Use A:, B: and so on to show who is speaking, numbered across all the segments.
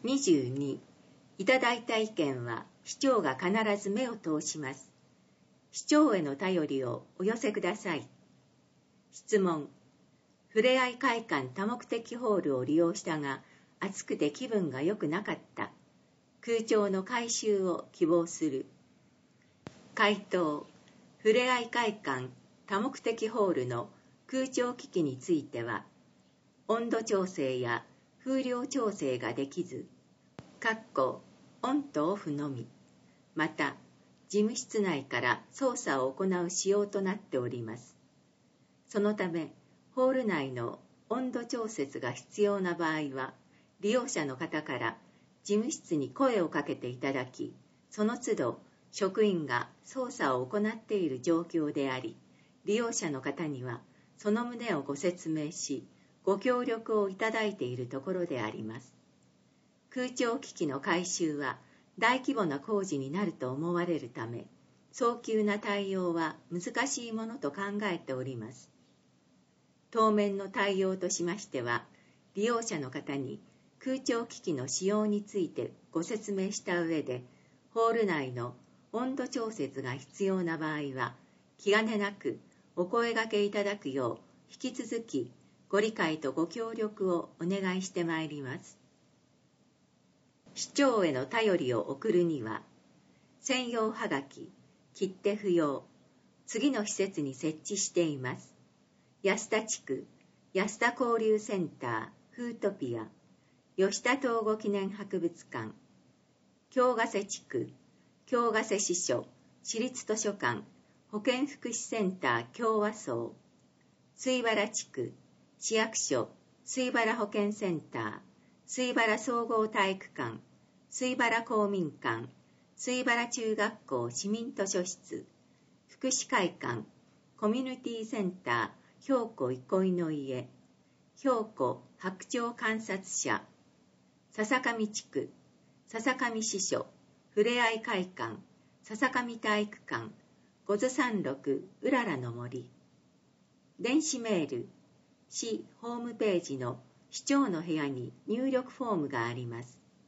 A: 22. いただいた意見は市長が必ず目を通します。市長への頼りをお寄せください。質問。ふれあい会館多目的ホールを利用したが、暑くて気分が良くなかった。空調の改修を希望する。回答。ふれあい会館多目的ホールの空調機器については、温度調整や風量調整ができず、オンとオフのみ、また、事務室内から操作を行う仕様となっております。そのため、ホール内の温度調節が必要な場合は、利用者の方から事務室に声をかけていただき、その都度職員が操作を行っている状況であり、利用者の方にはその旨をご説明し、ご協力をいただいているところであります。空調機器の改修は大規模な工事になると思われるため、早急な対応は難しいものと考えております。当面の対応としましては、利用者の方に空調機器の使用についてご説明した上で、ホール内の温度調節が必要な場合は、気兼ねなくお声掛けいただくよう、引き続きご理解とご協力をお願いしてまいります。市長への頼りを送るには、専用はがき、切手不要、次の施設に設置しています。安田地区、安田交流センター、フートピア、吉田東郷記念博物館、京ヶ瀬地区、京ヶ瀬支所、市立図書館、保健福祉センター共和荘、水原地区、市役所、水原保健センター、水原総合体育館、水原公民館、水原中学校市民図書室、福祉会館、コミュニティセンター、兵庫憩いの家、兵庫白鳥観察者、笹上地区、笹上支所、ふれあい会館、笹上体育館、五頭山麓うららの森。電子メール、市ホームページの市長の部屋に入力フォームがあります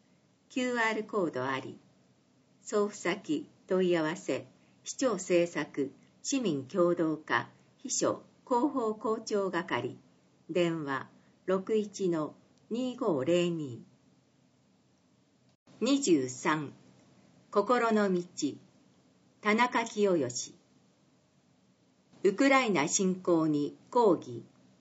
A: 。QR コードあり。送付先、問い合わせ、市長政策、市民協働課、秘書、広報広聴係。電話、61-2502。23. 心の道、田中清義。ウクライナ侵攻に抗議。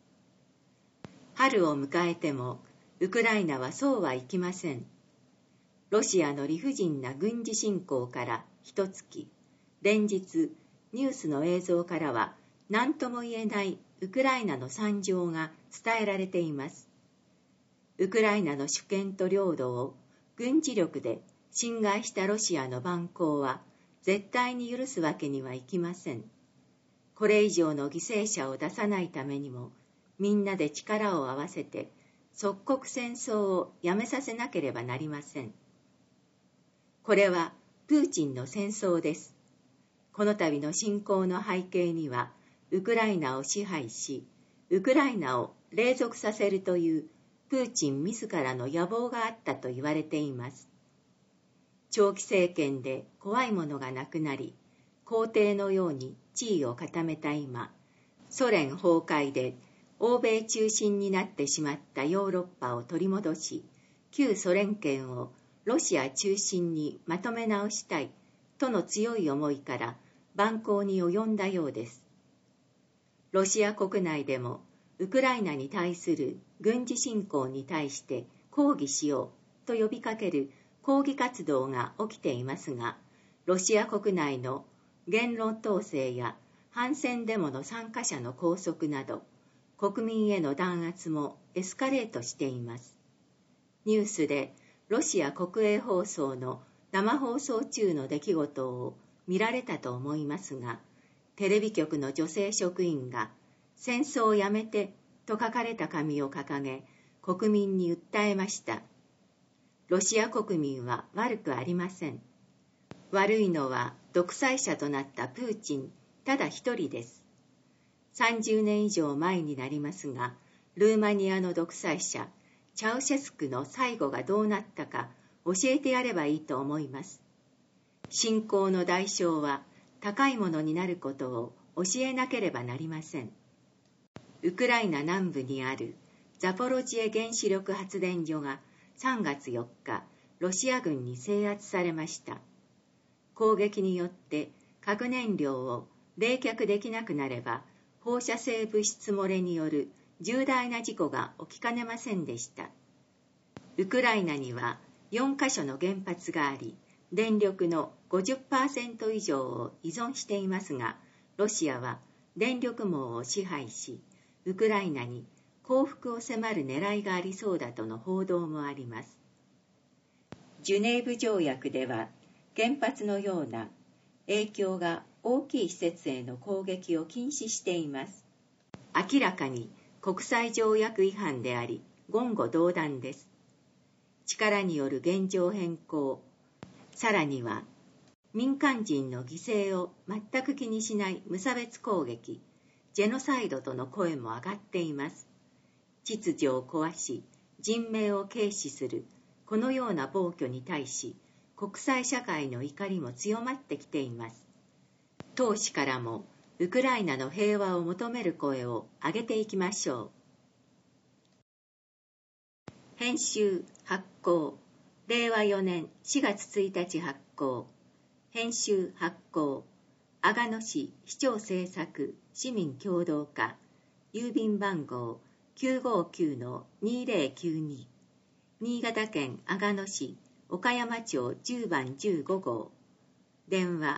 A: 春を迎えても、ウクライナはそうはいきません。ロシアの理不尽な軍事侵攻から一月、連日ニュースの映像からは何とも言えないウクライナの惨状が伝えられています。ウクライナの主権と領土を軍事力で侵害したロシアの蛮行は絶対に許すわけにはいきません。これ以上の犠牲者を出さないためにも、みんなで力を合わせて即刻戦争をやめさせなければなりません。これはプーチンの戦争です。この度の侵攻の背景には、ウクライナを支配し、ウクライナを隷属させるというプーチン自らの野望があったと言われています。長期政権で怖いものがなくなり、皇帝のように地位を固めた今、ソ連崩壊で欧米中心になってしまったヨーロッパを取り戻し、旧ソ連圏をロシア中心にまとめ直したいとの強い思いから蛮行に及んだようです。ロシア国内でもウクライナに対する軍事侵攻に対して抗議しようと呼びかける抗議活動が起きていますが、ロシア国内の言論統制や反戦デモの参加者の拘束など、国民への弾圧もエスカレートしています。ニュースでロシア国営放送の生放送中の出来事を見られたと思いますが、テレビ局の女性職員が戦争をやめてと書かれた紙を掲げ、国民に訴えました。ロシア国民は悪くありません。悪いのは独裁者となったプーチンただ一人です。30年以上前になりますが、ルーマニアの独裁者チャウシェスクの最後がどうなったか教えてやればいいと思います。侵攻の代償は高いものになることを教えなければなりません。ウクライナ南部にあるザポロジエ原子力発電所が3月4日、ロシア軍に制圧されました。攻撃によって核燃料を冷却できなくなれば、放射性物質漏れによる重大な事故が起きかねませんでした。ウクライナには4カ所の原発があり、電力の 50% 以上を依存していますが、ロシアは電力網を支配し、ウクライナに降伏を迫る狙いがありそうだとの報道もあります。ジュネーブ条約では、原発のような影響が大きい施設への攻撃を禁止しています。明らかに国際条約違反であり、言語道断です。力による現状変更、さらには民間人の犠牲を全く気にしない無差別攻撃、ジェノサイドとの声も上がっています。秩序を壊し、人命を軽視するこのような暴挙に対し、国際社会の怒りも強まってきています。当市からもウクライナの平和を求める声を上げていきましょう。編集発行、令和4年4月1日発行。編集発行、阿賀野市市長政策市民共同課、郵便番号 959-2092、新潟県阿賀野市岡山町10番15号、電話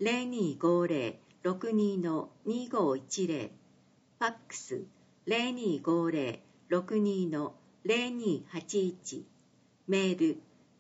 A: 0250-62-2510、ファックス 0250-62-0281、メール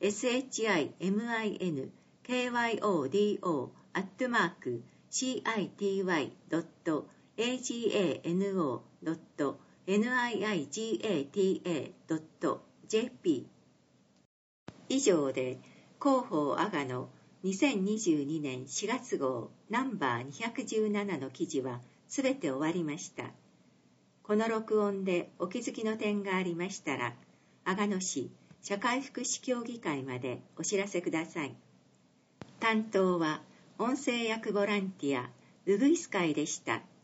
A: shimyodo@city.niigata.jp。 以上で広報阿賀の2022年4月号ナンバー217の記事はすべて終わりました。この録音でお気づきの点がありましたら、阿賀野市社会福祉協議会までお知らせください。担当は音声訳ボランティアウグイス会でした。